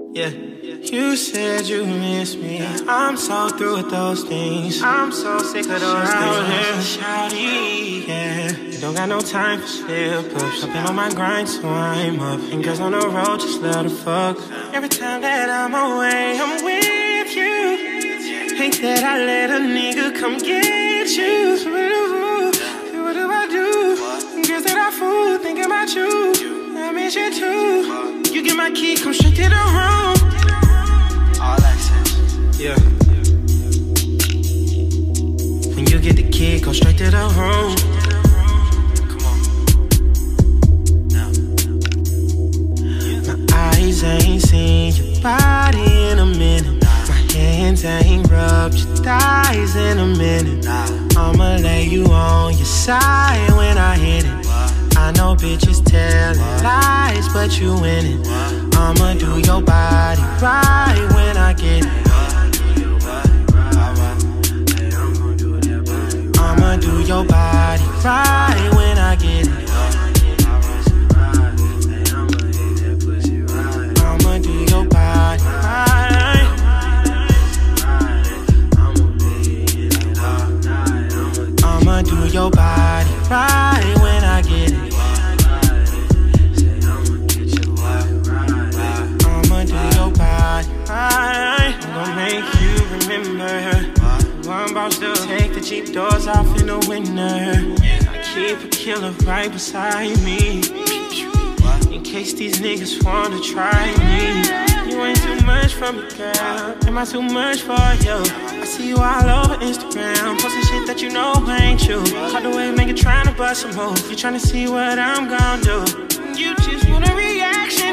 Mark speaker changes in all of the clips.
Speaker 1: Yeah. You said you miss me. I'm so through with those things. I'm so sick of those things. Shawty, yeah. You don't got no time for slip-ups. I've been on my grind, so I'm up. And girls on the road, just let her fuck. Every time that I'm away, I'm with you. Hate that I let a nigga come get you. What do I do? Girls that I fool, thinking about you. I miss you too. You get my key, come straight to the room.
Speaker 2: All access.
Speaker 1: Yeah. When you get the key, go straight to the room.
Speaker 2: Come on. Now.
Speaker 1: My eyes ain't seen your body in a minute. My hands ain't rubbed your thighs in a minute. I'ma lay you on your side when I hit it. I know bitches telling lies, but you win it. I'ma do your body right when I get it. I'ma do your body right when I get it. I'ma do your body right. I'ma do your body right when I get it. I'm gonna make you remember. I'm about to take the Jeep doors off in the winter. I keep a killer right beside me, in case these niggas wanna try me. You ain't too much for me, girl. Am I too much for you? I see you all over Instagram, posting shit that you know ain't true. Caught the way, make it tryna bust a move. You tryna see what I'm gon' do. You just want a reaction.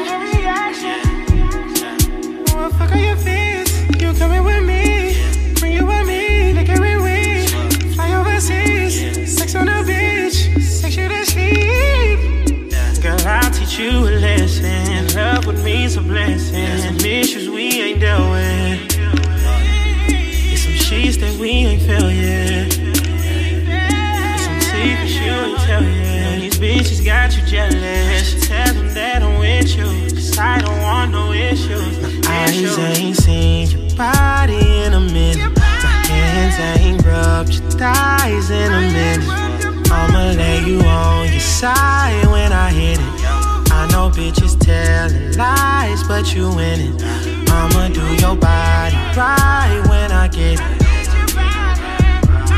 Speaker 1: What the fuck are your fears? You coming with me? Bring you with me, like every week. Fly overseas, sex on the beach, sex you to sleep. Girl, I'll teach you a lesson. Love with me's a blessing. Some issues we ain't dealt with. It's some sheets that we ain't felt yet. It's some secrets you ain't tell yet. These bitches got you jealous. Tell them that I'm with you, 'cause I don't want no issues. Eyes ain't seen your body in a minute. My hands ain't rubbed your thighs in a minute. I'ma lay you on your side when I hit it. I know bitches telling lies, but you win it. I'ma do your body right when I get it.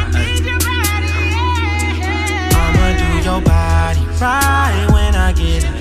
Speaker 1: I'ma do your body right when I get it.